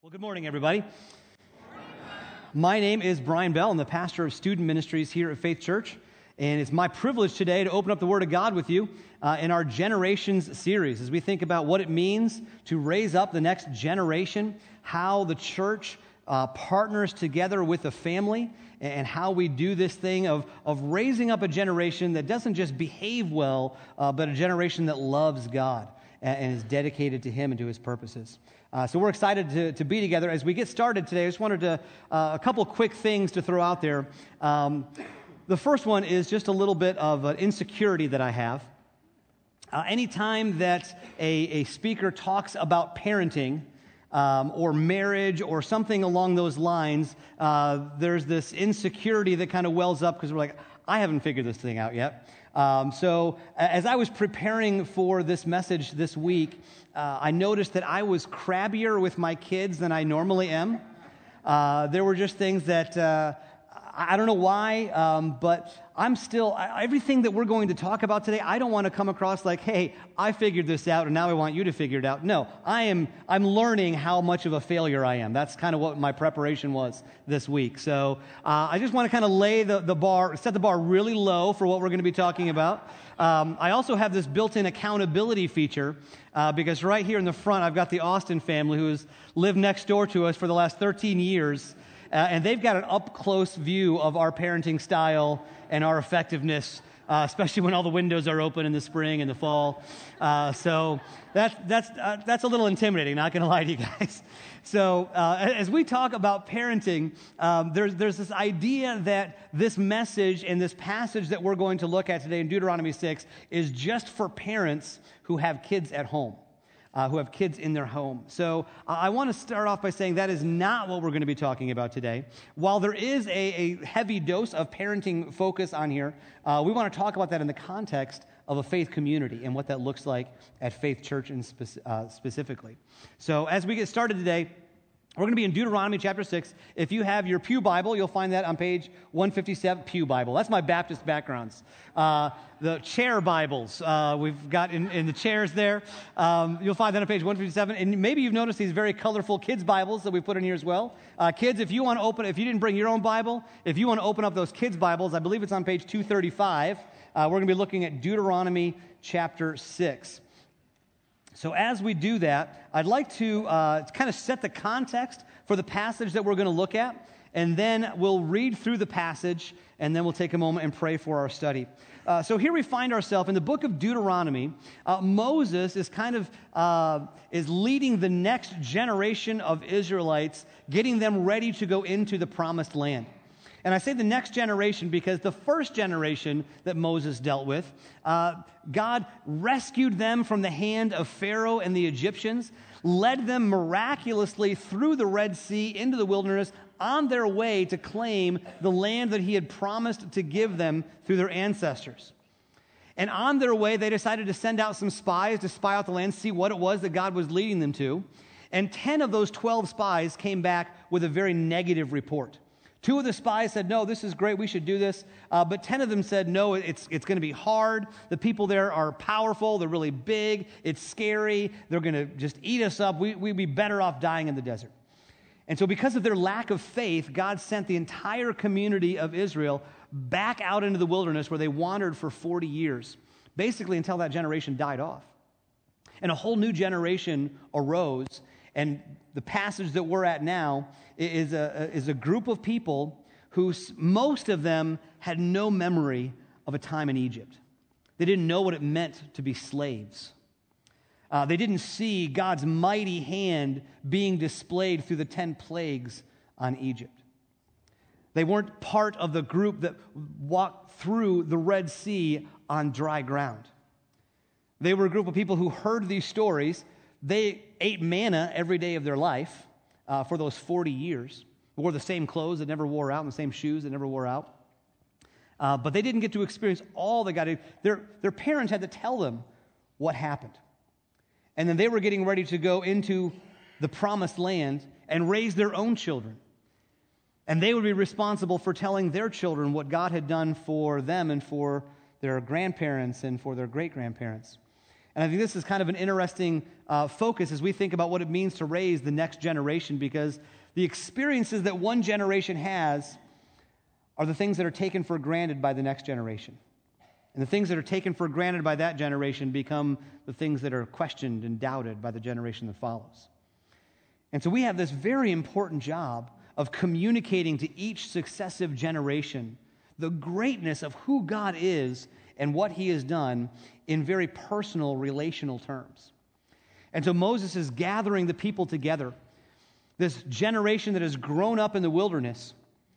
Well, good morning, everybody. My name is Brian Bell. I'm the pastor of student ministries here at Faith Church, and it's my privilege today to open up the Word of God with you in our Generations series as we think about what it means to raise up the next generation, how the church partners together with the family, and how we do this thing of raising up a generation that doesn't just behave well, but a generation that loves God and is dedicated to Him and to His purposes. So we're excited to be together. As we get started today, I just wanted to, a couple quick things to throw out there. The first one is just a little bit of an insecurity that I have. Anytime that a speaker talks about parenting or marriage or something along those lines, there's this insecurity that kind of wells up because we're like, I haven't figured this thing out yet. So as I was preparing for this message this week, I noticed that I was crabbier with my kids than I normally am. There were just things that I don't know why, but I'm still, everything that we're going to talk about today, I don't want to come across like, hey, I figured this out and now I want you to figure it out. No, I'm learning how much of a failure I am. That's kind of what my preparation was this week. So I just want to kind of lay the bar, set the bar really low for what we're going to be talking about. I also have this built-in accountability feature because right here in the front, I've got the Austin family who has lived next door to us for the last 13 years. And they've got an up-close view of our parenting style and our effectiveness, especially when all the windows are open in the spring and the fall. So that's a little intimidating, not going to lie to you guys. So as we talk about parenting, there's this idea that this message and this passage that we're going to look at today in Deuteronomy 6 is just for parents who have kids at home. Who have kids in their home. So I want to start off by saying that is not what we're going to be talking about today. While there is a heavy dose of parenting focus on here, we want to talk about that in the context of a faith community and what that looks like at Faith Church specifically. So as we get started today, we're going to be in Deuteronomy chapter 6. If you have your Pew Bible, you'll find that on page 157, Pew Bible. That's my Baptist backgrounds. The chair Bibles we've got in the chairs there. You'll find that on page 157. And maybe you've noticed these very colorful kids' Bibles that we put in here as well. Kids, if you want to if you didn't bring your own Bible, if you want to open up those kids' Bibles, I believe it's on page 235. We're going to be looking at Deuteronomy chapter 6. So as we do that, I'd like to kind of set the context for the passage that we're going to look at, and then we'll read through the passage, and then we'll take a moment and pray for our study. So here we find ourselves in the book of Deuteronomy. Moses is kind of is leading the next generation of Israelites, getting them ready to go into the promised land. And I say the next generation because the first generation that Moses dealt with, God rescued them from the hand of Pharaoh and the Egyptians, led them miraculously through the Red Sea into the wilderness on their way to claim the land that He had promised to give them through their ancestors. And on their way, they decided to send out some spies to spy out the land, see what it was that God was leading them to. And 10 of those 12 spies came back with a very negative report. 2 of the spies said, no, this is great, we should do this. But 10 of them said, no, it's going to be hard. The people there are powerful, they're really big, it's scary, they're going to just eat us up. We'd be better off dying in the desert. And so because of their lack of faith, God sent the entire community of Israel back out into the wilderness where they wandered for 40 years, basically until that generation died off. And a whole new generation arose, and the passage that we're at now is a group of people who most of them had no memory of a time in Egypt. They didn't know what it meant to be slaves. They didn't see God's mighty hand being displayed through the 10 plagues on Egypt. They weren't part of the group that walked through the Red Sea on dry ground. They were a group of people who heard these stories. They ate manna every day of their life for those 40 years. Wore the same clothes that never wore out and the same shoes that never wore out. But they didn't get to experience all that God did. Their parents had to tell them what happened. And then they were getting ready to go into the promised land and raise their own children. And they would be responsible for telling their children what God had done for them and for their grandparents and for their great-grandparents. And I think this is kind of an interesting focus as we think about what it means to raise the next generation, because the experiences that one generation has are the things that are taken for granted by the next generation. And the things that are taken for granted by that generation become the things that are questioned and doubted by the generation that follows. And so we have this very important job of communicating to each successive generation the greatness of who God is and what he has done in very personal, relational terms. And so Moses is gathering the people together, this generation that has grown up in the wilderness,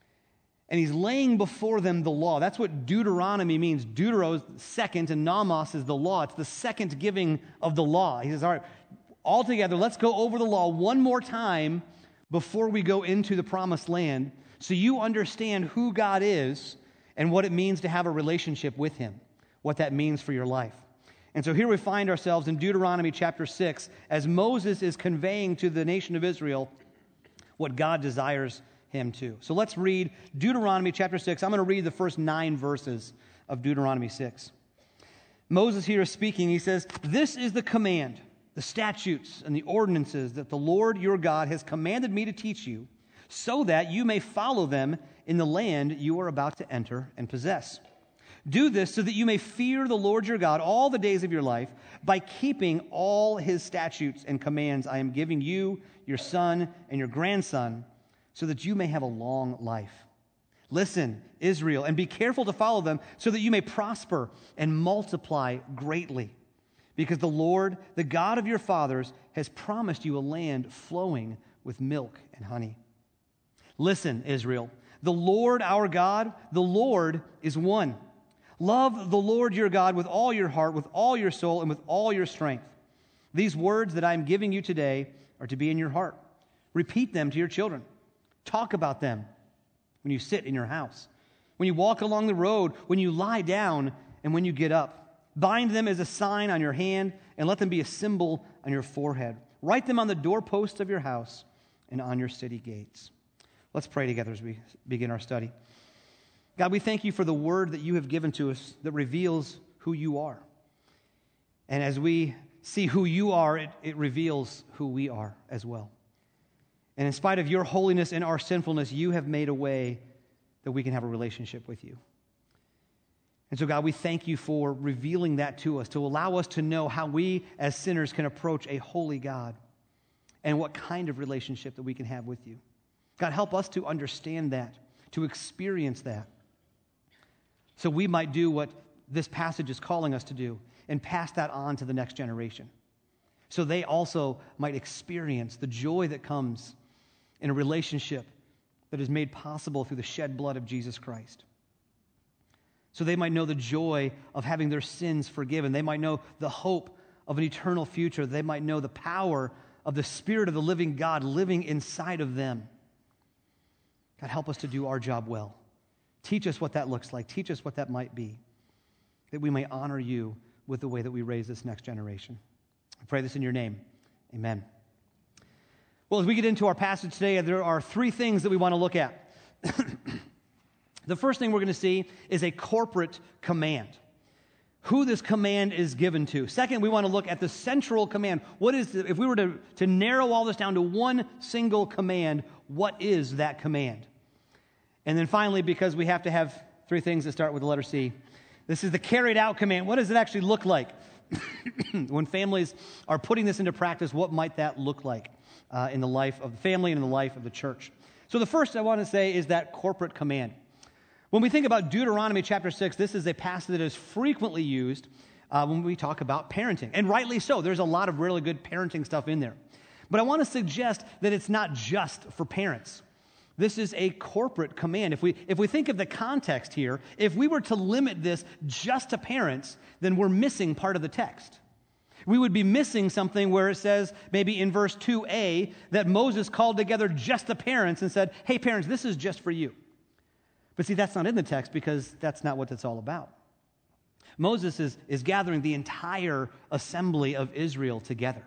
and he's laying before them the law. That's what Deuteronomy means. Deutero is second, and nomos is the law. It's the second giving of the law. He says, all right, all together, let's go over the law one more time before we go into the promised land, so you understand who God is and what it means to have a relationship with him, what that means for your life. And so here we find ourselves in Deuteronomy chapter 6 as Moses is conveying to the nation of Israel what God desires him to. So let's read Deuteronomy chapter 6. I'm going to read the first 9 verses of Deuteronomy 6. Moses here is speaking. He says, "This is the command, the statutes, and the ordinances that the Lord your God has commanded me to teach you, so that you may follow them in the land you are about to enter and possess. Do this so that you may fear the Lord your God all the days of your life by keeping all his statutes and commands I am giving you, your son, and your grandson, so that you may have a long life. Listen, Israel, and be careful to follow them so that you may prosper and multiply greatly. Because the Lord, the God of your fathers, has promised you a land flowing with milk and honey. Listen, Israel, the Lord our God, the Lord is one. Love the Lord your God with all your heart, with all your soul, and with all your strength. These words that I am giving you today are to be in your heart. Repeat them to your children. Talk about them when you sit in your house, when you walk along the road, when you lie down, and when you get up. Bind them as a sign on your hand, and let them be a symbol on your forehead. Write them on the doorposts of your house and on your city gates." Let's pray together as we begin our study. God, we thank you for the word that you have given to us that reveals who you are. And as we see who you are, it reveals who we are as well. And in spite of your holiness and our sinfulness, you have made a way that we can have a relationship with you. And so, God, we thank you for revealing that to us, to allow us to know how we as sinners can approach a holy God and what kind of relationship that we can have with you. God, help us to understand that, to experience that, so we might do what this passage is calling us to do and pass that on to the next generation, so they also might experience the joy that comes in a relationship that is made possible through the shed blood of Jesus Christ. So they might know the joy of having their sins forgiven. They might know the hope of an eternal future. They might know the power of the Spirit of the living God living inside of them. God, help us to do our job well. Teach us what that looks like. Teach us what that might be, that we may honor you with the way that we raise this next generation. I pray this in your name. Amen. Well, as we get into our passage today, there are 3 things that we want to look at. The first thing we're going to see is a corporate command, who this command is given to. Second, we want to look at the central command. What is if we were to narrow all this down to one single command, what is that command? And then finally, because we have to have 3 things that start with the letter C, this is the carried out command. What does it actually look like? When families are putting this into practice, what might that look like in the life of the family and in the life of the church? So the first I want to say is that corporate command. When we think about Deuteronomy chapter 6, this is a passage that is frequently used when we talk about parenting. And rightly so. There's a lot of really good parenting stuff in there. But I want to suggest that it's not just for parents. This is a corporate command. If we think of the context here, if we were to limit this just to parents, then we're missing part of the text. We would be missing something where it says, maybe in verse 2a, that Moses called together just the parents and said, hey, parents, this is just for you. But see, that's not in the text because that's not what it's all about. Moses is gathering the entire assembly of Israel together.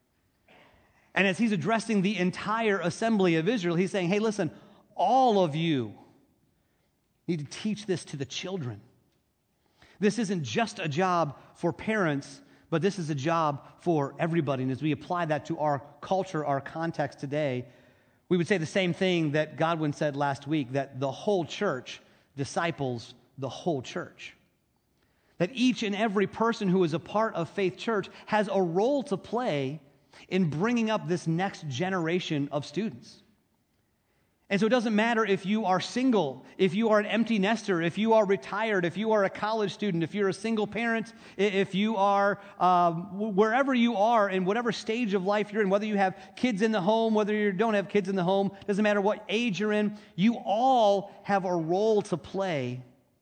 And as he's addressing the entire assembly of Israel, he's saying, hey, listen, all of you need to teach this to the children. This isn't just a job for parents, but this is a job for everybody. And as we apply that to our culture, our context today, we would say the same thing that Godwin said last week, that the whole church disciples the whole church. That each and every person who is a part of Faith Church has a role to play in bringing up this next generation of students. And so it doesn't matter if you are single, if you are an empty nester, if you are retired, if you are a college student, if you're a single parent, if you are wherever you are in whatever stage of life you're in, whether you have kids in the home, whether you don't have kids in the home, doesn't matter what age you're in, you all have a role to play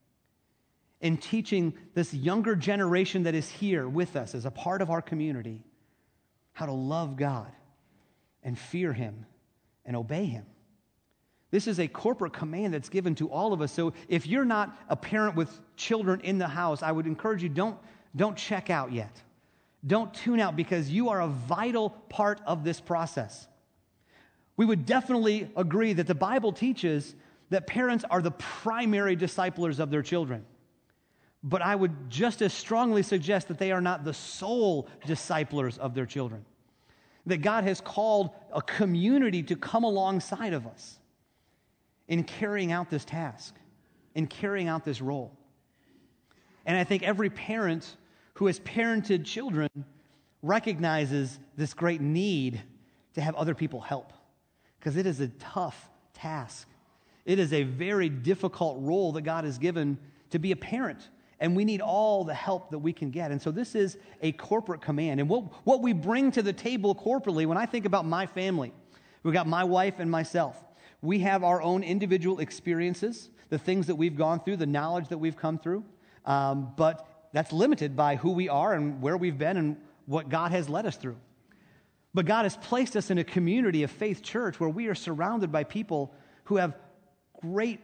in teaching this younger generation that is here with us as a part of our community how to love God and fear Him and obey Him. This is a corporate command that's given to all of us. So if you're not a parent with children in the house, I would encourage you, don't check out yet. Don't tune out, because you are a vital part of this process. We would definitely agree that the Bible teaches that parents are the primary disciplers of their children. But I would just as strongly suggest that they are not the sole disciplers of their children. That God has called a community to come alongside of us in carrying out this task, in carrying out this role. And I think every parent who has parented children recognizes this great need to have other people help, because it is a tough task. It is a very difficult role that God has given to be a parent, and we need all the help that we can get. And so this is a corporate command. And what we bring to the table corporately, when I think about my family, we've got my wife and myself. We have our own individual experiences, the things that we've gone through, the knowledge that we've come through, but that's limited by who we are and where we've been and what God has led us through. But God has placed us in a community of Faith Church where we are surrounded by people who have great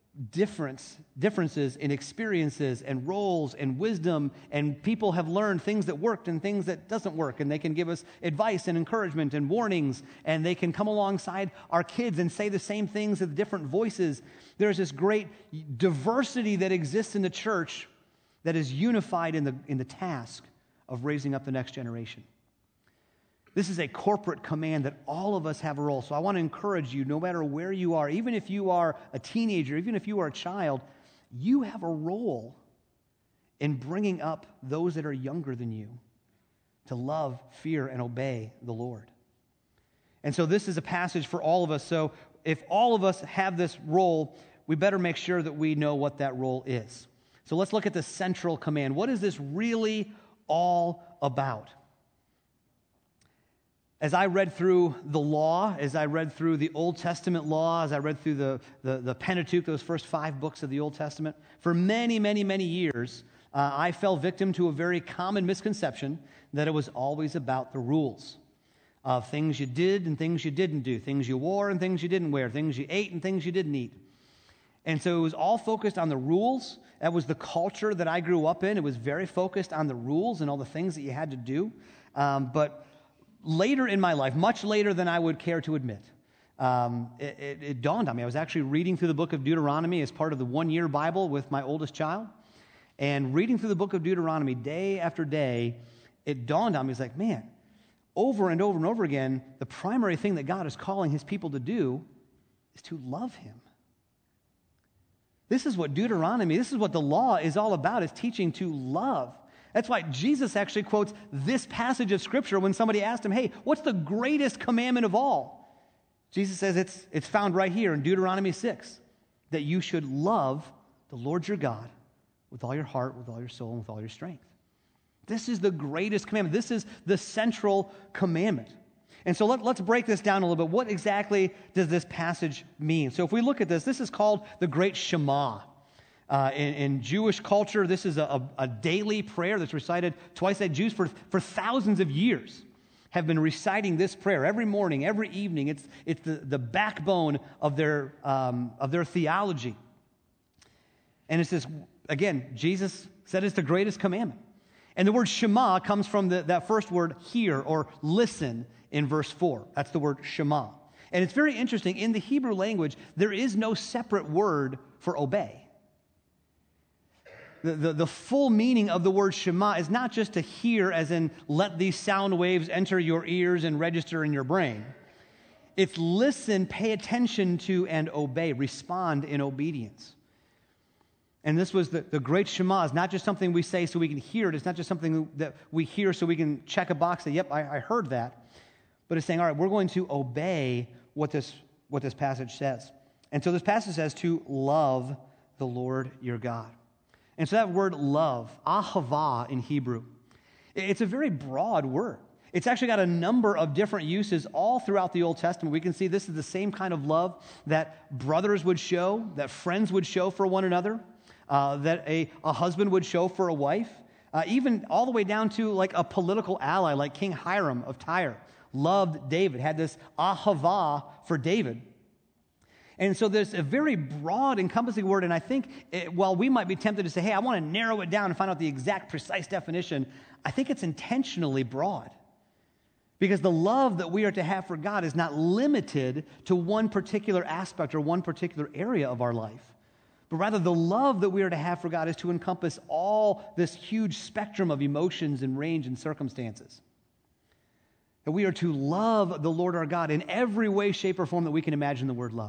differences in experiences and roles and wisdom, and people have learned things that worked and things that doesn't work, and they can give us advice and encouragement and warnings, and they can come alongside our kids and say the same things with different voices. There's this great diversity that exists in the church that is unified in the task of raising up the next generation. This is a corporate command that all of us have a role. So I want to encourage you, no matter where you are, even if you are a teenager, even if you are a child, you have a role in bringing up those that are younger than you to love, fear, and obey the Lord. And so this is a passage for all of us. So if all of us have this role, we better make sure that we know what that role is. So let's look at the central command. What is this really all about? As I read through the law, as I read through the Old Testament law, as I read through the Pentateuch, those first 5 books of the Old Testament, for many, many, many years, I fell victim to a very common misconception that it was always about the rules of things you did and things you didn't do, things you wore and things you didn't wear, things you ate and things you didn't eat. And so it was all focused on the rules. That was the culture that I grew up in. It was very focused on the rules and all the things that you had to do. But later in my life, much later than I would care to admit, it dawned on me. I was actually reading through the book of Deuteronomy as part of the one-year Bible with my oldest child. And reading through the book of Deuteronomy day after day, it dawned on me. It's like, man, over and over and over again, the primary thing that God is calling His people to do is to love Him. This is what Deuteronomy, this is what the law is all about, is teaching to love. That's why Jesus actually quotes this passage of Scripture when somebody asked Him, hey, what's the greatest commandment of all? Jesus says it's found right here in Deuteronomy 6, that you should love the Lord your God with all your heart, with all your soul, and with all your strength. This is the greatest commandment. This is the central commandment. And so let's break this down a little bit. What exactly does this passage mean? So if we look at this, this is called the Great Shema. In Jewish culture, this is a daily prayer that's recited twice a day. Jews for thousands of years have been reciting this prayer every morning, every evening. It's the backbone of their theology. And it's this, again, Jesus said it's the greatest commandment. And the word Shema comes from that first word hear or listen in verse 4. That's the word Shema. And it's very interesting. In the Hebrew language, there is no separate word for obey. the full meaning of the word Shema is not just to hear, as in let these sound waves enter your ears and register in your brain. It's listen, pay attention to, and obey, respond in obedience. And this was the great Shema. Is not just something we say so we can hear it. It's not just something that we hear so we can check a box and say, yep, I heard that. But it's saying, all right, we're going to obey what this passage says. And so this passage says to love the Lord your God. And so that word love, ahava in Hebrew, it's a very broad word. It's actually got a number of different uses all throughout the Old Testament. We can see this is the same kind of love that brothers would show, that friends would show for one another, that a husband would show for a wife, even all the way down to like a political ally like King Hiram of Tyre loved David, had this ahava for David. And so there's a very broad, encompassing word, and I think while we might be tempted to say, hey, I want to narrow it down and find out the exact, precise definition, I think it's intentionally broad. Because the love that we are to have for God is not limited to one particular aspect or one particular area of our life. But rather, the love that we are to have for God is to encompass all this huge spectrum of emotions and range and circumstances. That we are to love the Lord our God in every way, shape, or form that we can imagine the word love.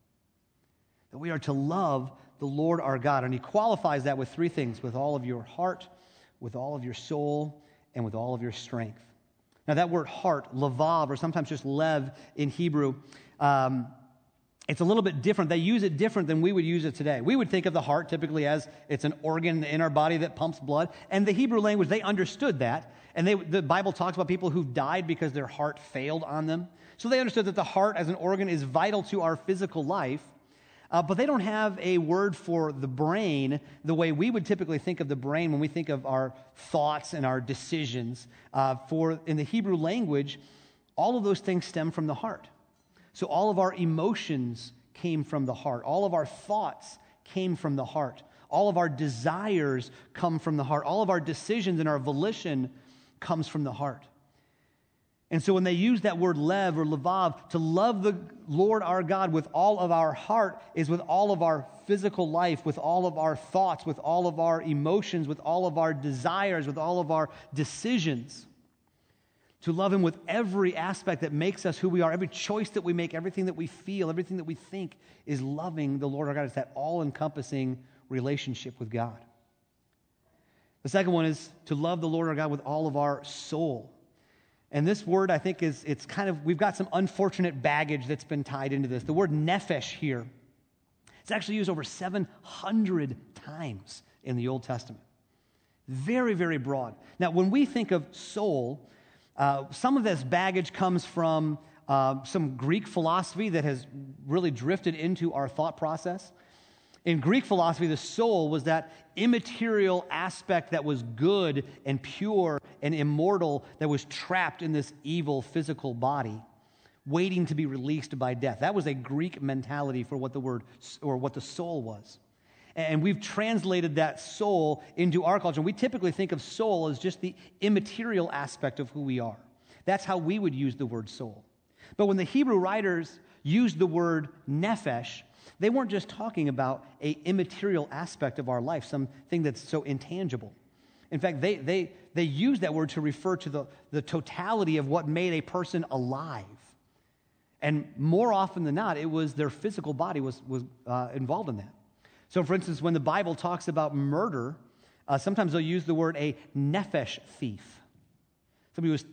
That we are to love the Lord our God. And he qualifies that with three things: with all of your heart, with all of your soul, and with all of your strength. Now that word heart, lavav, or sometimes just lev in Hebrew, it's a little bit different. They use it different than we would use it today. We would think of the heart typically as it's an organ in our body that pumps blood. And the Hebrew language, they understood that. And the Bible talks about people who've died because their heart failed on them. So they understood that the heart as an organ is vital to our physical life. But they don't have a word for the brain the way we would typically think of the brain when we think of our thoughts and our decisions. In the Hebrew language, all of those things stem from the heart. So all of our emotions came from the heart. All of our thoughts came from the heart. All of our desires come from the heart. All of our decisions and our volition comes from the heart. And so when they use that word lev or levav, to love the Lord our God with all of our heart is with all of our physical life, with all of our thoughts, with all of our emotions, with all of our desires, with all of our decisions. To love him with every aspect that makes us who we are, every choice that we make, everything that we feel, everything that we think is loving the Lord our God. It's that all-encompassing relationship with God. The second one is to love the Lord our God with all of our soul. And this word, I think, we've got some unfortunate baggage that's been tied into this. The word nephesh here, it's actually used over 700 times in the Old Testament. Very, very broad. Now, when we think of soul, some of this baggage comes from some Greek philosophy that has really drifted into our thought process. In Greek philosophy, the soul was that immaterial aspect that was good and pure and immortal that was trapped in this evil physical body, waiting to be released by death. That was a Greek mentality for what the word or what the soul was. And we've translated that soul into our culture. And we typically think of soul as just the immaterial aspect of who we are. That's how we would use the word soul. But when the Hebrew writers used the word nephesh, they weren't just talking about an immaterial aspect of our life, something that's so intangible. In fact, they used that word to refer to the totality of what made a person alive. And more often than not, it was their physical body was involved in that. So, for instance, when the Bible talks about murder, sometimes they'll use the word a nephesh thief. Somebody who was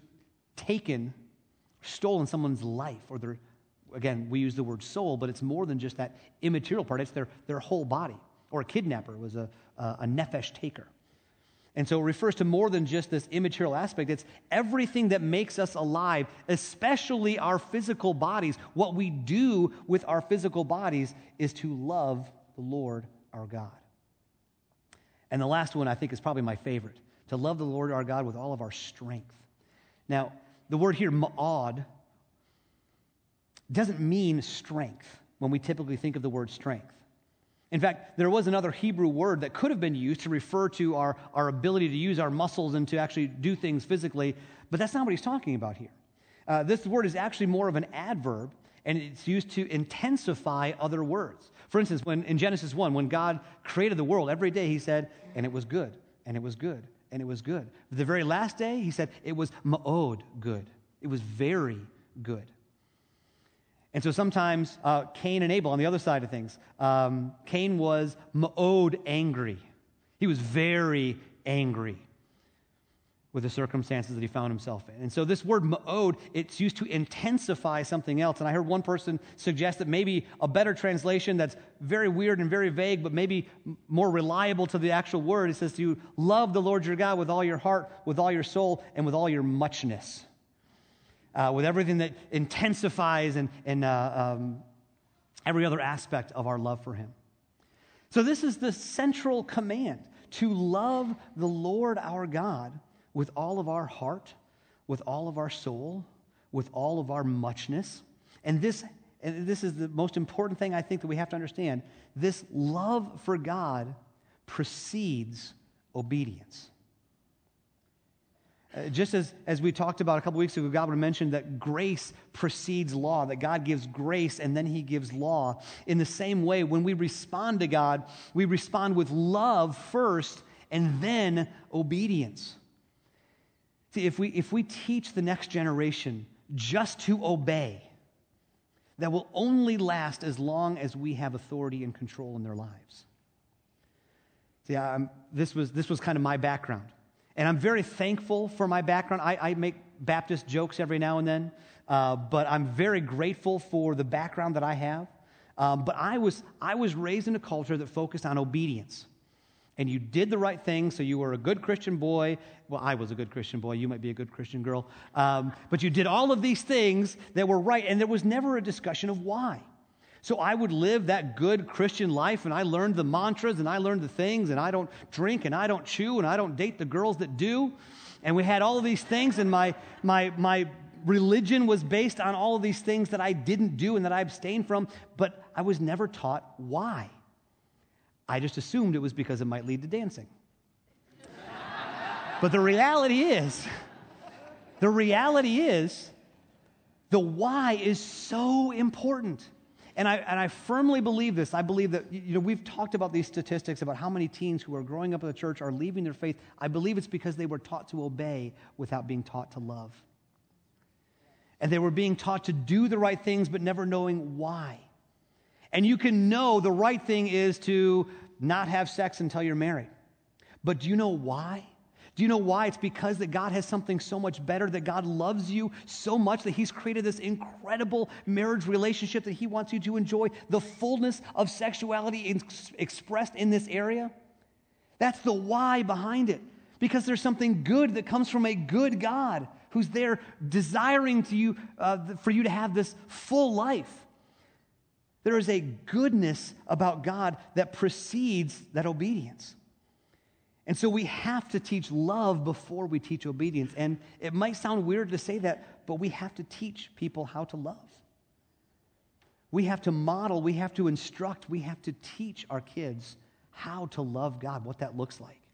stolen someone's life, or again, we use the word soul, but it's more than just that immaterial part. It's their whole body. Or a kidnapper was a nephesh taker. And so it refers to more than just this immaterial aspect. It's everything that makes us alive, especially our physical bodies. What we do with our physical bodies is to love the Lord our God. And the last one I think is probably my favorite, to love the Lord our God with all of our strength. Now, the word here, ma'od, doesn't mean strength when we typically think of the word strength. In fact, there was another Hebrew word that could have been used to refer to our ability to use our muscles and to actually do things physically, but that's not what he's talking about here. This word is actually more of an adverb, And it's used to intensify other words. For instance, in Genesis 1, when God created the world, every day he said, and it was good, and it was good, and it was good. The very last day, he said, it was ma'od good. It was very good. And so sometimes Cain and Abel, on the other side of things, Cain was ma'od angry. He was very angry with the circumstances that he found himself in. And so this word ma'od, it's used to intensify something else. And I heard one person suggest that maybe a better translation that's very weird and very vague, but maybe more reliable to the actual word, it says to love the Lord your God with all your heart, with all your soul, and with all your muchness. With everything that intensifies and every other aspect of our love for him. So this is the central command, to love the Lord our God with all of our heart, with all of our soul, with all of our muchness. And this is the most important thing I think that we have to understand. This love for God precedes obedience. Just as we talked about a couple weeks ago, God mentioned that grace precedes law, that God gives grace and then he gives law. In the same way, when we respond to God, we respond with love first and then obedience. See, if we teach the next generation just to obey, that will only last as long as we have authority and control in their lives. See, this was kind of my background. And I'm very thankful for my background. I make Baptist jokes every now and then, but I'm very grateful for the background that I have. But I was raised in a culture that focused on obedience. And you did the right thing, so you were a good Christian boy. Well, I was a good Christian boy. You might be a good Christian girl. But you did all of these things that were right, and there was never a discussion of why. So I would live that good Christian life, and I learned the mantras, and I learned the things, and I don't drink, and I don't chew, and I don't date the girls that do. And we had all of these things, and my religion was based on all of these things that I didn't do and that I abstained from, but I was never taught why. I just assumed it was because it might lead to dancing. But the reality is, the why is so important. And I firmly believe this. I believe that, we've talked about these statistics about how many teens who are growing up in the church are leaving their faith. I believe it's because they were taught to obey without being taught to love. And they were being taught to do the right things, but never knowing why. And you can know the right thing is to not have sex until you're married. But do you know why? Do you know why? It's because that God has something so much better, that God loves you so much that he's created this incredible marriage relationship that he wants you to enjoy the fullness of sexuality expressed in this area. That's the why behind it. Because there's something good that comes from a good God who's there desiring for you to have this full life. There is a goodness about God that precedes that obedience. And so we have to teach love before we teach obedience. And it might sound weird to say that, but we have to teach people how to love. We have to model, we have to instruct, we have to teach our kids how to love God, what that looks like.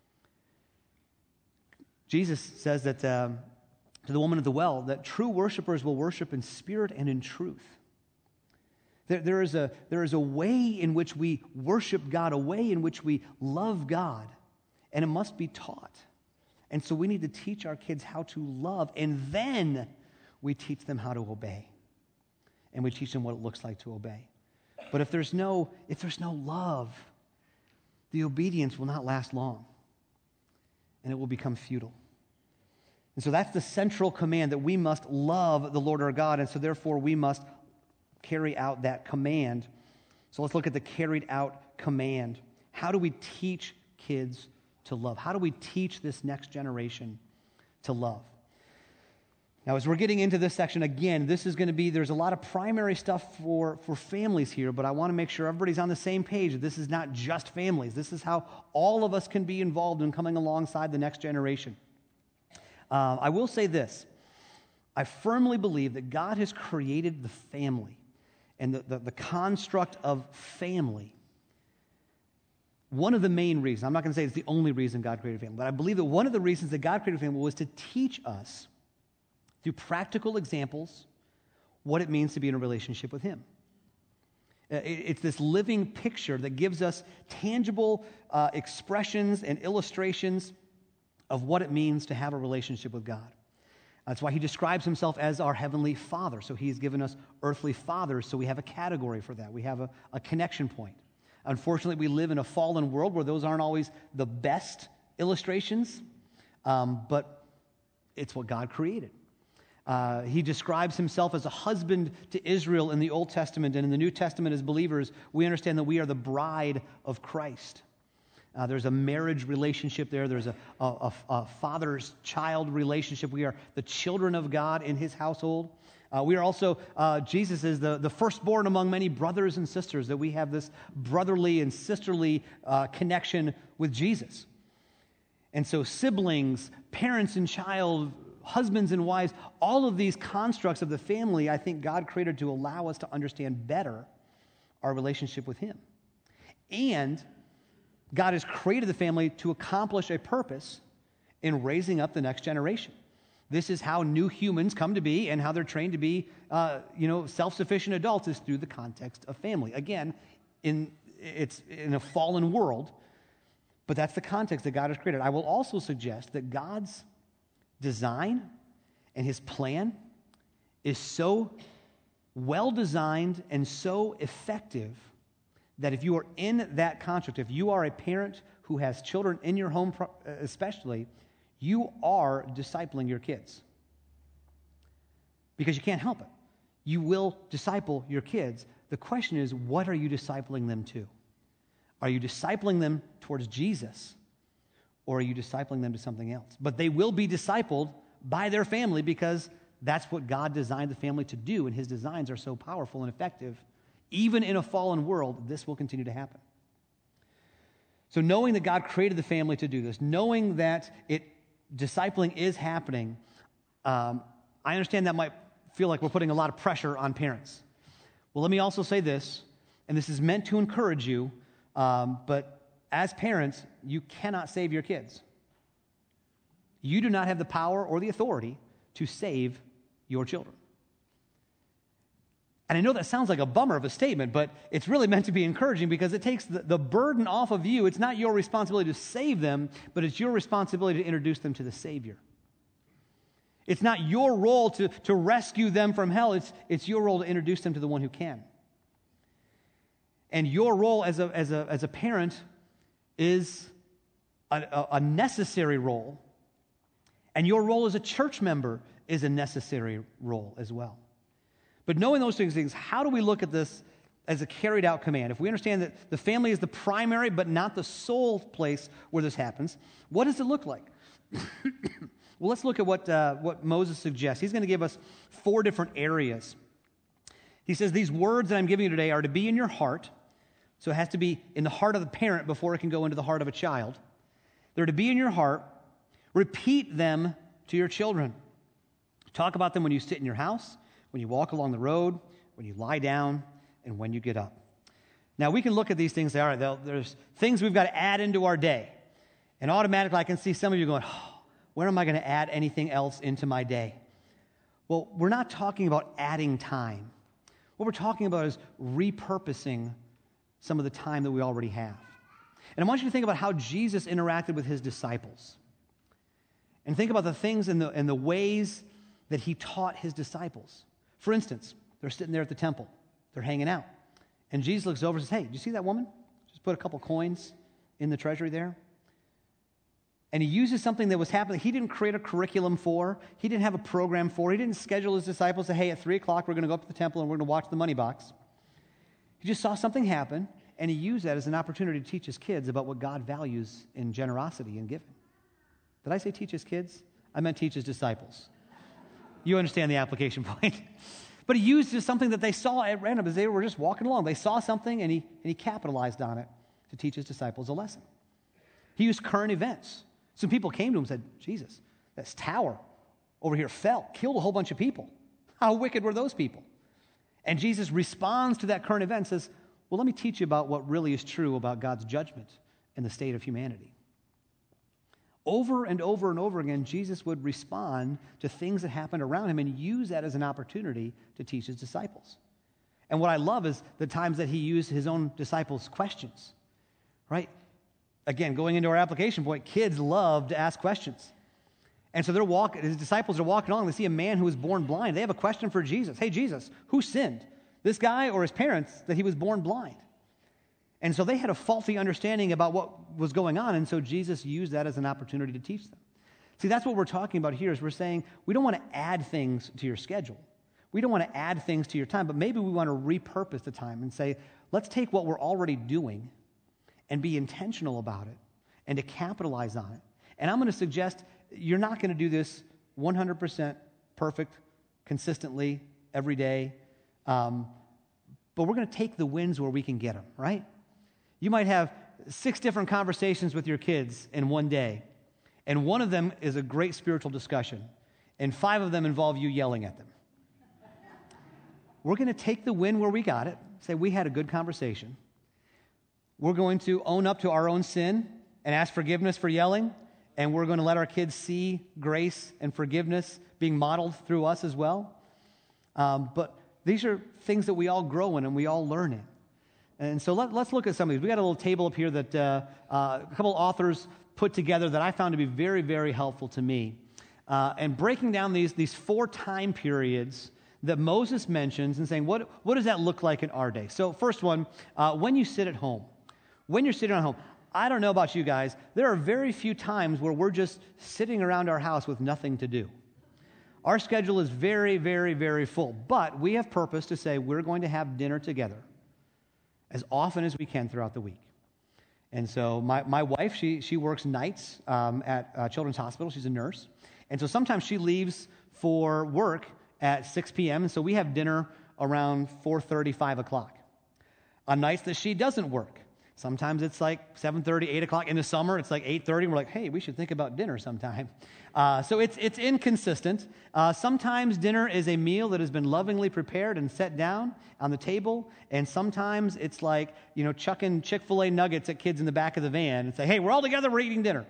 Jesus says that to the woman at the well, that true worshipers will worship in spirit and in truth. There is a way in which we worship God, a way in which we love God, and it must be taught. And so we need to teach our kids how to love, and then we teach them how to obey. And we teach them what it looks like to obey. But if there's no love, the obedience will not last long, and it will become futile. And so that's the central command, that we must love the Lord our God, and so therefore we must carry out that command. So let's look at the carried out command. How do we teach kids to love? How do we teach this next generation to love? Now, as we're getting into this section, again, there's a lot of primary stuff for families here, but I want to make sure everybody's on the same page. This is not just families. This is how all of us can be involved in coming alongside the next generation. I will say this. I firmly believe that God has created the family and the construct of family. One of the main reasons, I'm not going to say it's the only reason God created family, but I believe that one of the reasons that God created family was to teach us through practical examples what it means to be in a relationship with him. It's this living picture that gives us tangible expressions and illustrations of what it means to have a relationship with God. That's why he describes himself as our heavenly Father. So he's given us earthly fathers, so we have a category for that. We have a connection point. Unfortunately, we live in a fallen world where those aren't always the best illustrations, but it's what God created. He describes himself as a husband to Israel in the Old Testament, and in the New Testament as believers, we understand that we are the bride of Christ. There's a marriage relationship there. There's a father's-child relationship. We are the children of God in his household. We are also, Jesus is the firstborn among many brothers and sisters, that we have this brotherly and sisterly connection with Jesus. And so siblings, parents and child, husbands and wives, all of these constructs of the family, I think God created to allow us to understand better our relationship with him. And God has created the family to accomplish a purpose in raising up the next generation. This is how new humans come to be and how they're trained to be, self-sufficient adults, is through the context of family. Again, it's in a fallen world, but that's the context that God has created. I will also suggest that God's design and his plan is so well designed and so effective that if you are in that construct, if you are a parent who has children in your home especially, you are discipling your kids. Because you can't help it. You will disciple your kids. The question is, what are you discipling them to? Are you discipling them towards Jesus, or are you discipling them to something else? But they will be discipled by their family because that's what God designed the family to do, and his designs are so powerful and effective. Even in a fallen world, this will continue to happen. So knowing that God created the family to do this, knowing that discipling is happening, I understand that might feel like we're putting a lot of pressure on parents. Well, let me also say this, and this is meant to encourage you, but as parents, you cannot save your kids. You do not have the power or the authority to save your children. And I know that sounds like a bummer of a statement, but it's really meant to be encouraging because it takes the burden off of you. It's not your responsibility to save them, but it's your responsibility to introduce them to the Savior. It's not your role to rescue them from hell. It's your role to introduce them to the one who can. And your role as a parent is a necessary role, and your role as a church member is a necessary role as well. But knowing those things, how do we look at this as a carried out command? If we understand that the family is the primary but not the sole place where this happens, what does it look like? Well, let's look at what Moses suggests. He's going to give us 4 different areas. He says, these words that I'm giving you today are to be in your heart. So it has to be in the heart of the parent before it can go into the heart of a child. They're to be in your heart. Repeat them to your children. Talk about them when you sit in your house, when you walk along the road, when you lie down, and when you get up. Now, we can look at these things and say, all right, there's things we've got to add into our day. And automatically, I can see some of you going, where am I going to add anything else into my day? Well, we're not talking about adding time. What we're talking about is repurposing some of the time that we already have. And I want you to think about how Jesus interacted with his disciples. And think about the things and the ways that he taught his disciples. For instance, they're sitting there at the temple. They're hanging out. And Jesus looks over and says, hey, do you see that woman? Just put a couple coins in the treasury there. And he uses something that was happening. He didn't create a curriculum for. He didn't have a program for. He didn't schedule his disciples to, hey, at 3 o'clock, we're going to go up to the temple and we're going to watch the money box. He just saw something happen, and he used that as an opportunity to teach his kids about what God values in generosity and giving. Did I say teach his kids? I meant teach his disciples. You understand the application point. But he used just something that they saw at random as they were just walking along. They saw something, and he capitalized on it to teach his disciples a lesson. He used current events. Some people came to him and said, Jesus, this tower over here fell, killed a whole bunch of people. How wicked were those people? And Jesus responds to that current event and says, well, let me teach you about what really is true about God's judgment and the state of humanity. Over and over and over again, Jesus would respond to things that happened around him and use that as an opportunity to teach his disciples. And what I love is the times that he used his own disciples' questions, right? Again, going into our application point, kids love to ask questions. And so his disciples are walking along. They see a man who was born blind. They have a question for Jesus. Hey, Jesus, who sinned, this guy or his parents, that he was born blind? And so they had a faulty understanding about what was going on, and so Jesus used that as an opportunity to teach them. See, that's what we're talking about here is we're saying we don't want to add things to your schedule. We don't want to add things to your time, but maybe we want to repurpose the time and say, let's take what we're already doing and be intentional about it and to capitalize on it. And I'm going to suggest you're not going to do this 100% perfect, consistently, every day, but we're going to take the wins where we can get them, right? You might have 6 different conversations with your kids in one day, and one of them is a great spiritual discussion, and 5 of them involve you yelling at them. We're going to take the win where we got it, say we had a good conversation. We're going to own up to our own sin and ask forgiveness for yelling, and we're going to let our kids see grace and forgiveness being modeled through us as well. But these are things that we all grow in and we all learn in. And so let's look at some of these. We got a little table up here that a couple authors put together that I found to be very, very helpful to me. And breaking down these 4 time periods that Moses mentions and saying, what does that look like in our day? So first one, when you sit at home. When you're sitting at home, I don't know about you guys, there are very few times where we're just sitting around our house with nothing to do. Our schedule is very, very, very full, but we have purpose to say we're going to have dinner together as often as we can throughout the week. And so my wife, she works nights at Children's Hospital. She's a nurse. And so sometimes she leaves for work at 6 p.m., and so we have dinner around 4:30, 5 o'clock. On nights that she doesn't work, sometimes it's like 7:30, 8 o'clock. In the summer, it's like 8:30, and we're like, hey, we should think about dinner sometime. So it's inconsistent. Sometimes dinner is a meal that has been lovingly prepared and set down on the table, and sometimes it's like, chucking Chick-fil-A nuggets at kids in the back of the van and say, hey, we're all together, we're eating dinner.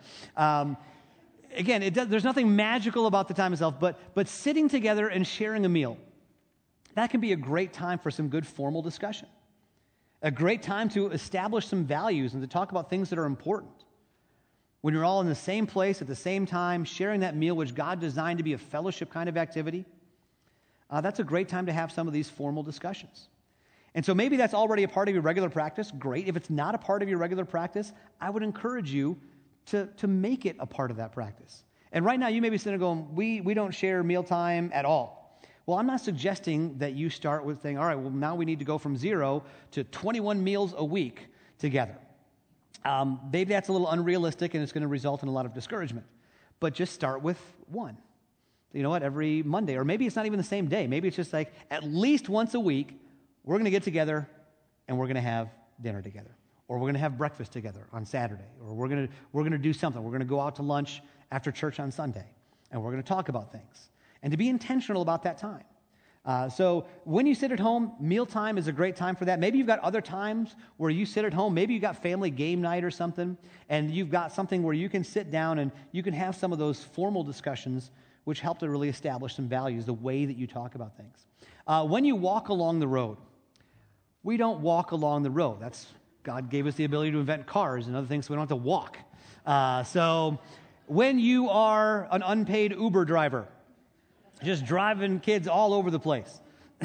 Again, there's nothing magical about the time itself, but sitting together and sharing a meal, that can be a great time for some good formal discussion. A great time to establish some values and to talk about things that are important. When you're all in the same place at the same time, sharing that meal, which God designed to be a fellowship kind of activity, that's a great time to have some of these formal discussions. And so maybe that's already a part of your regular practice. Great. If it's not a part of your regular practice, I would encourage you to make it a part of that practice. And right now, you may be sitting there going, we don't share mealtime at all. Well, I'm not suggesting that you start with saying, all right, well, now we need to go from 0 to 21 meals a week together. Maybe that's a little unrealistic and it's going to result in a lot of discouragement. But just start with 1. You know what? Every Monday, or maybe it's not even the same day. Maybe it's just like at least once a week, we're going to get together and we're going to have dinner together. Or we're going to have breakfast together on Saturday. Or we're going to do something. We're going to go out to lunch after church on Sunday. And we're going to talk about things. And to be intentional about that time. So when you sit at home, mealtime is a great time for that. Maybe you've got other times where you sit at home. Maybe you've got family game night or something, and you've got something where you can sit down and you can have some of those formal discussions which help to really establish some values, the way that you talk about things. When you walk along the road, we don't walk along the road. God gave us the ability to invent cars and other things so we don't have to walk. So when you are an unpaid Uber driver, just driving kids all over the place,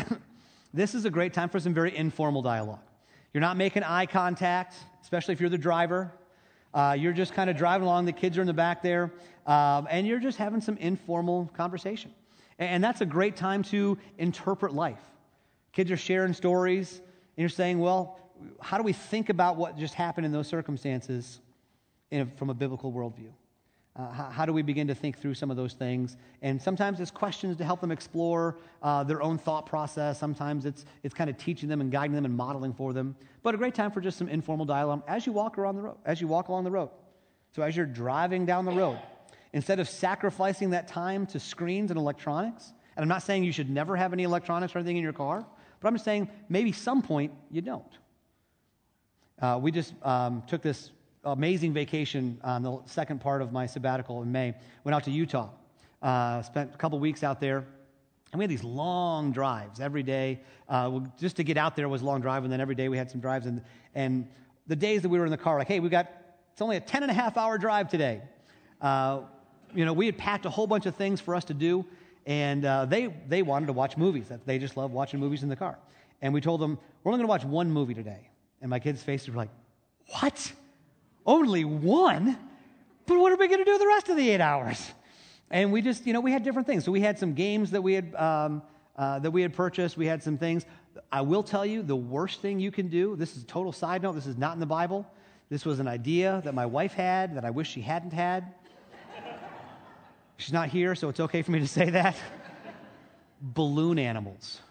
this is a great time for some very informal dialogue. You're not making eye contact, especially if you're the driver. You're just kind of driving along. The kids are in the back there, and you're just having some informal conversation. And that's a great time to interpret life. Kids are sharing stories, and you're saying, well, how do we think about what just happened in those circumstances from a biblical worldview? How do we begin to think through some of those things? And sometimes it's questions to help them explore their own thought process. Sometimes it's kind of teaching them and guiding them and modeling for them. But a great time for just some informal dialogue as you walk along the road. So as you're driving down the road, instead of sacrificing that time to screens and electronics, and I'm not saying you should never have any electronics or anything in your car, but I'm just saying maybe some point you don't. We just took this amazing vacation on the second part of my sabbatical in May. Went out to Utah. Spent a couple weeks out there. And we had these long drives every day. Just to get out there was a long drive, and then every day we had some drives. And the days that we were in the car, like, hey, it's only a 10-and-a-half-hour drive today. We had packed a whole bunch of things for us to do, and they wanted to watch movies. They just love watching movies in the car. And we told them, we're only going to watch one movie today. And my kids' faces were like, what? Only one? But what are we going to do the rest of the 8 hours? And we just, we had different things. So we had some games that we had purchased. We had some things. I will tell you, the worst thing you can do, this is a total side note, this is not in the Bible. This was an idea that my wife had that I wish she hadn't had. She's not here, so it's okay for me to say that. Balloon animals.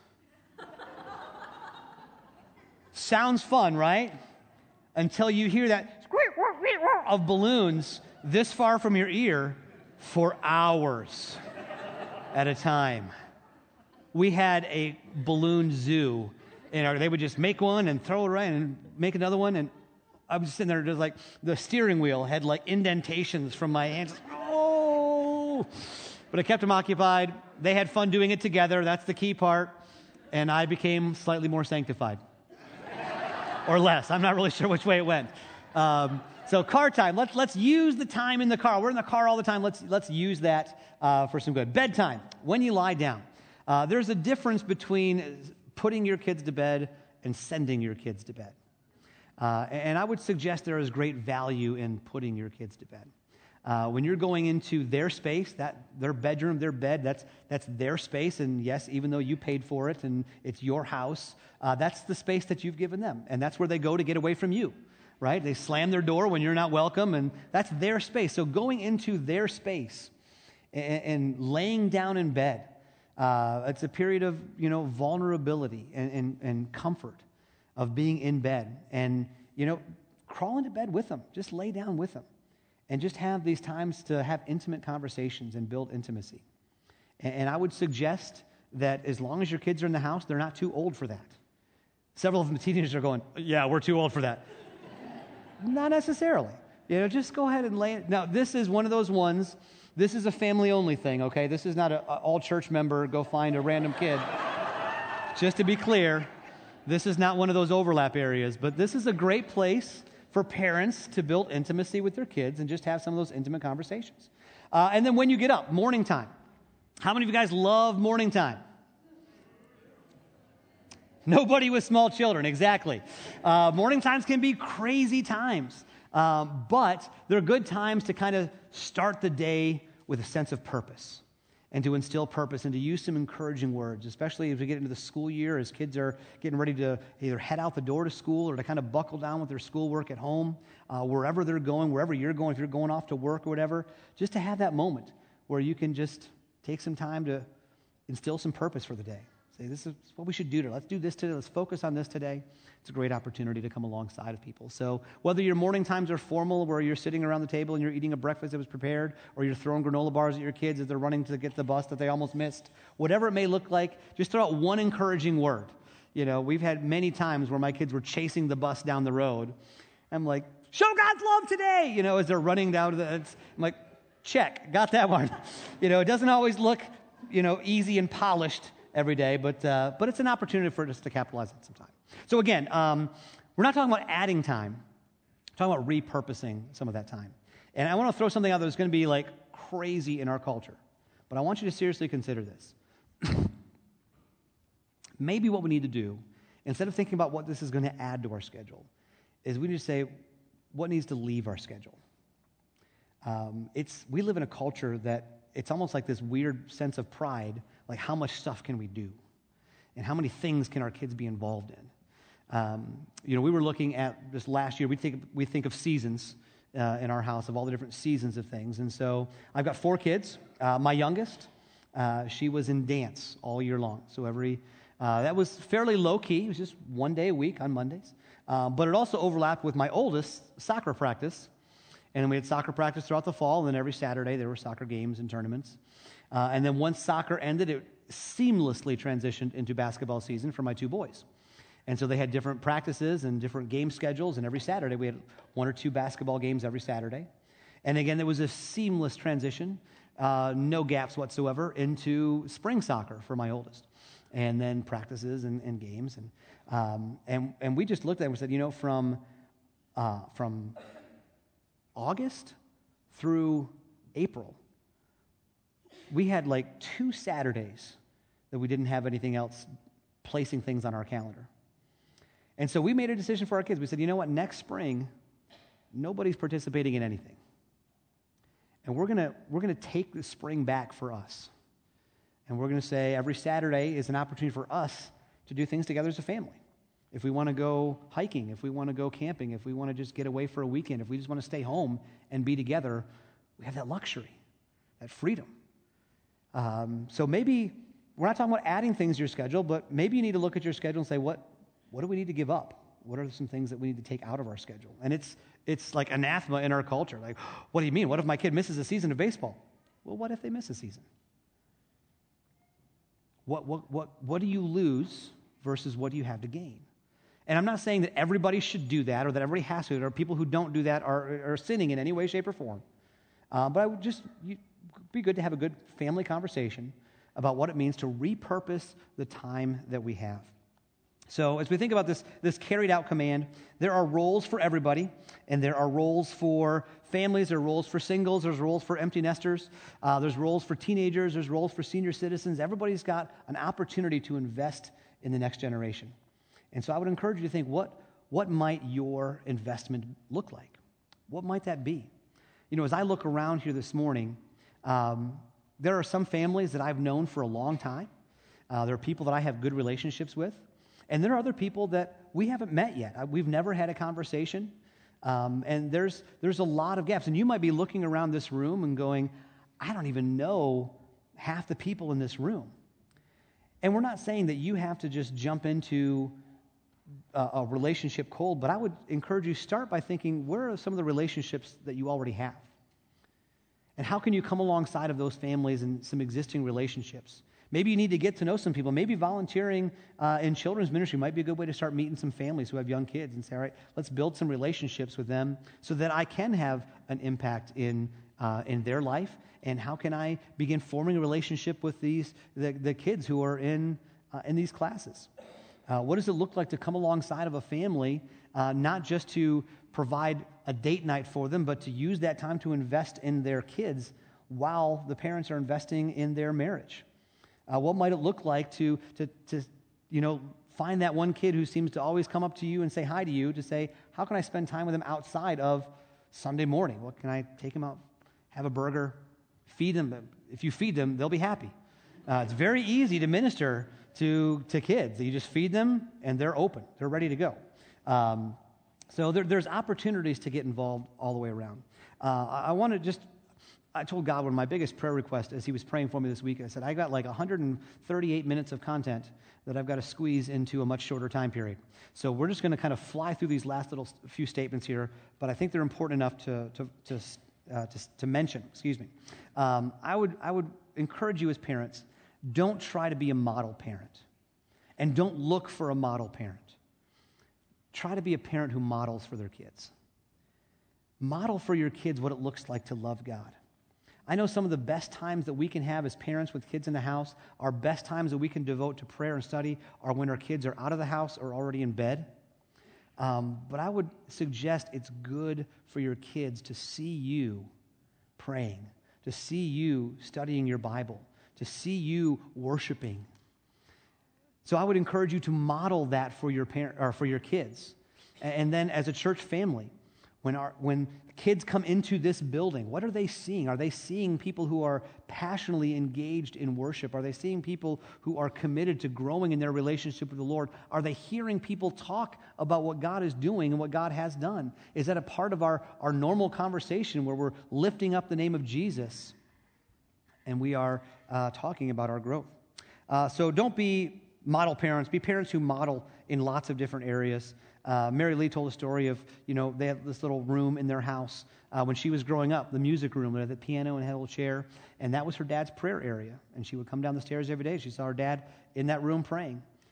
Sounds fun, right? Until you hear that of balloons this far from your ear for hours at a time. We had a balloon zoo, and they would just make one and throw it around and make another one, and I was sitting there just like the steering wheel had like indentations from my hands. Oh! But I kept them occupied. They had fun doing it together. That's the key part. And I became slightly more sanctified. Or less. I'm not really sure which way it went. So car time. Let's use the time in the car. We're in the car all the time. Let's use that for some good. Bedtime. When you lie down. There's a difference between putting your kids to bed and sending your kids to bed. And I would suggest there is great value in putting your kids to bed. When you're going into their space, their bedroom, their bed, that's their space. And yes, even though you paid for it and it's your house, that's the space that you've given them. And that's where they go to get away from you, right? They slam their door when you're not welcome, and that's their space. So going into their space and laying down in bed, it's a period of, vulnerability and comfort of being in bed. And, crawl into bed with them. Just lay down with them. And just have these times to have intimate conversations and build intimacy. And I would suggest that as long as your kids are in the house, they're not too old for that. Several of them teenagers are going, yeah, we're too old for that. Not necessarily. Just go ahead and lay it. Now, this is one of those ones, this is a family-only thing, okay? This is not an all-church member, go find a random kid. Just to be clear, this is not one of those overlap areas, but this is a great place for parents to build intimacy with their kids and just have some of those intimate conversations. And then when you get up, morning time. How many of you guys love morning time? Nobody with small children, exactly. Morning times can be crazy times, but they're good times to kind of start the day with a sense of purpose and to instill purpose and to use some encouraging words, especially as we get into the school year, as kids are getting ready to either head out the door to school or to kind of buckle down with their schoolwork at home, wherever they're going, wherever you're going, if you're going off to work or whatever, just to have that moment where you can just take some time to instill some purpose for the day. Say, this is what we should do today. Let's do this today. Let's focus on this today. It's a great opportunity to come alongside of people. So whether your morning times are formal, where you're sitting around the table and you're eating a breakfast that was prepared, or you're throwing granola bars at your kids as they're running to get the bus that they almost missed, whatever it may look like, just throw out one encouraging word. We've had many times where my kids were chasing the bus down the road. I'm like, show God's love today, as they're running down I'm like, check, got that one. It doesn't always look, easy and polished every day, but it's an opportunity for us to capitalize on some time. So again, we're not talking about adding time. We're talking about repurposing some of that time. And I want to throw something out that's going to be like crazy in our culture, but I want you to seriously consider this. Maybe what we need to do, instead of thinking about what this is going to add to our schedule, is we need to say what needs to leave our schedule. We live in a culture that it's almost like this weird sense of pride, like how much stuff can we do? And how many things can our kids be involved in? We were looking at this last year. We think of seasons in our house, of all the different seasons of things. And so I've got 4 kids. My youngest, she was in dance all year long. So that was fairly low-key. It was just one day a week on Mondays. But it also overlapped with my oldest soccer practice. And we had soccer practice throughout the fall, and then every Saturday there were soccer games and tournaments. And then once soccer ended, it seamlessly transitioned into basketball season for my 2 boys. And so they had different practices and different game schedules, and every Saturday we had 1 or 2 basketball games every Saturday. And again, there was a seamless transition, no gaps whatsoever, into spring soccer for my oldest, and then practices and games. And we just looked at it and said, from August through April, we had like 2 Saturdays that we didn't have anything else placing things on our calendar. And so we made a decision for our kids. We said, you know what, next spring, nobody's participating in anything. And we're gonna take the spring back for us. And we're going to say every Saturday is an opportunity for us to do things together as a family. If we want to go hiking, if we want to go camping, if we want to just get away for a weekend, if we just want to stay home and be together, we have that luxury, that freedom. So maybe we're not talking about adding things to your schedule, but maybe you need to look at your schedule and say, what do we need to give up? What are some things that we need to take out of our schedule? And it's like anathema in our culture. Like, what do you mean? What if my kid misses a season of baseball? Well, what if they miss a season? What do you lose versus what do you have to gain? And I'm not saying that everybody should do that or that everybody has to, or people who don't do that are sinning in any way, shape, or form. But I would just be good to have a good family conversation about what it means to repurpose the time that we have. So as we think about this carried out command, there are roles for everybody, and there are roles for families, there are roles for singles, there's roles for empty nesters, there's roles for teenagers, there's roles for senior citizens. Everybody's got an opportunity to invest in the next generation. And so I would encourage you to think, what might your investment look like? What might that be? As I look around here this morning, there are some families that I've known for a long time. There are people that I have good relationships with. And there are other people that we haven't met yet. We've never had a conversation. And there's a lot of gaps. And you might be looking around this room and going, I don't even know half the people in this room. And we're not saying that you have to just jump into a relationship cold, but I would encourage you, start by thinking, where are some of the relationships that you already have? And how can you come alongside of those families and some existing relationships? Maybe you need to get to know some people. Maybe volunteering in children's ministry might be a good way to start meeting some families who have young kids and say, all right, let's build some relationships with them so that I can have an impact in their life. And how can I begin forming a relationship with the kids who are in these classes? What does it look like to come alongside of a family, not just to provide a date night for them, but to use that time to invest in their kids while the parents are investing in their marriage? What might it look like to find that one kid who seems to always come up to you and say hi to you, to say, how can I spend time with them outside of Sunday morning? What can I take them out, have a burger, feed them? If you feed them, they'll be happy. It's very easy to minister to kids. You just feed them and they're open. They're ready to go. So there's opportunities to get involved all the way around. I told God one of my biggest prayer requests as he was praying for me this week. I said, I got like 138 minutes of content that I've got to squeeze into a much shorter time period. So we're just going to kind of fly through these last little few statements here, but I think they're important enough to mention. Excuse me. I would encourage you as parents, don't try to be a model parent, and don't look for a model parent. Try to be a parent who models for their kids. Model for your kids what it looks like to love God. I know some of the best times that we can have as parents with kids in the house, our best times that we can devote to prayer and study are when our kids are out of the house or already in bed. But I would suggest it's good for your kids to see you praying, to see you studying your Bible, to see you worshiping. So I would encourage you to model that for your for your kids. And then as a church family, when kids come into this building, what are they seeing? Are they seeing people who are passionately engaged in worship? Are they seeing people who are committed to growing in their relationship with the Lord? Are they hearing people talk about what God is doing and what God has done? Is that a part of our normal conversation where we're lifting up the name of Jesus and we are talking about our growth? So don't be model parents. Be parents who model in lots of different areas. Mary Lee told a story of, they had this little room in their house when she was growing up, the music room, they had the piano and had a little chair, and that was her dad's prayer area. And she would come down the stairs every day. She saw her dad in that room praying.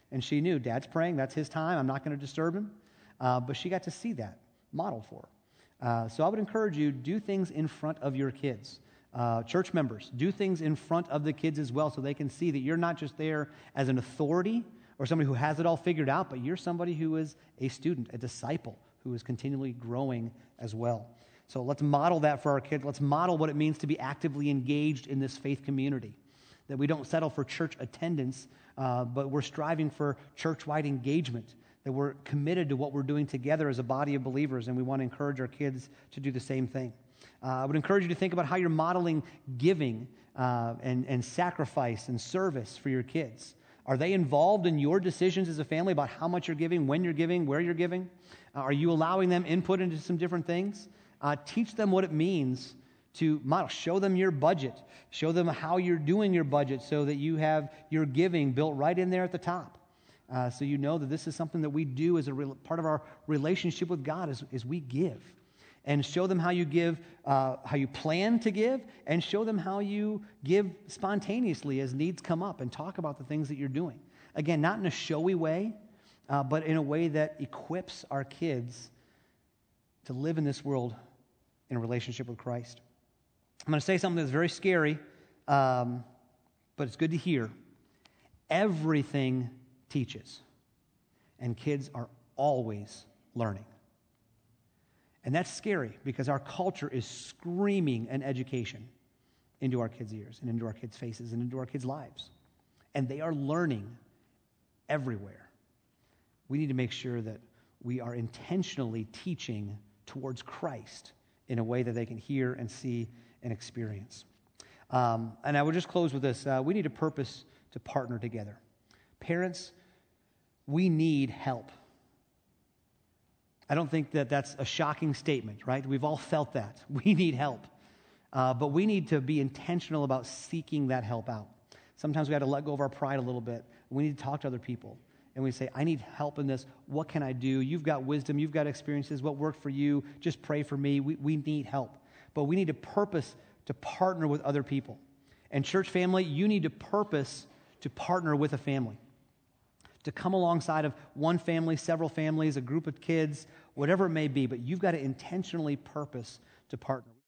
And she knew, Dad's praying, that's his time, I'm not going to disturb him. But she got to see that modeled for her. So I would encourage you, do things in front of your kids. Church members, do things in front of the kids as well so they can see that you're not just there as an authority or somebody who has it all figured out, but you're somebody who is a student, a disciple, who is continually growing as well. So let's model that for our kids. Let's model what it means to be actively engaged in this faith community, that we don't settle for church attendance, but we're striving for church-wide engagement, that we're committed to what we're doing together as a body of believers, and we want to encourage our kids to do the same thing. I would encourage you to think about how you're modeling giving and sacrifice and service for your kids. Are they involved in your decisions as a family about how much you're giving, when you're giving, where you're giving? Are you allowing them input into some different things? Teach them what it means to model. Show them your budget. Show them how you're doing your budget so that you have your giving built right in there at the top. So you know that this is something that we do as a part of our relationship with God is we give. And show them how you give, how you plan to give, and show them how you give spontaneously as needs come up, and talk about the things that you're doing. Again, not in a showy way, but in a way that equips our kids to live in this world in a relationship with Christ. I'm going to say something that's very scary, but it's good to hear. Everything teaches, and kids are always learning. And that's scary because our culture is screaming an education into our kids' ears and into our kids' faces and into our kids' lives. And they are learning everywhere. We need to make sure that we are intentionally teaching towards Christ in a way that they can hear and see and experience. And I would just close with this. We need a purpose to partner together. Parents, we need help. I don't think that that's a shocking statement, right? We've all felt that. We need help. But we need to be intentional about seeking that help out. Sometimes we have to let go of our pride a little bit. We need to talk to other people. And we say, I need help in this. What can I do? You've got wisdom. You've got experiences. What worked for you? Just pray for me. We need help. But we need a purpose to partner with other people. And church family, you need to purpose to partner with a family. To come alongside of one family, several families, a group of kids, whatever it may be, but you've got to intentionally purpose to partner.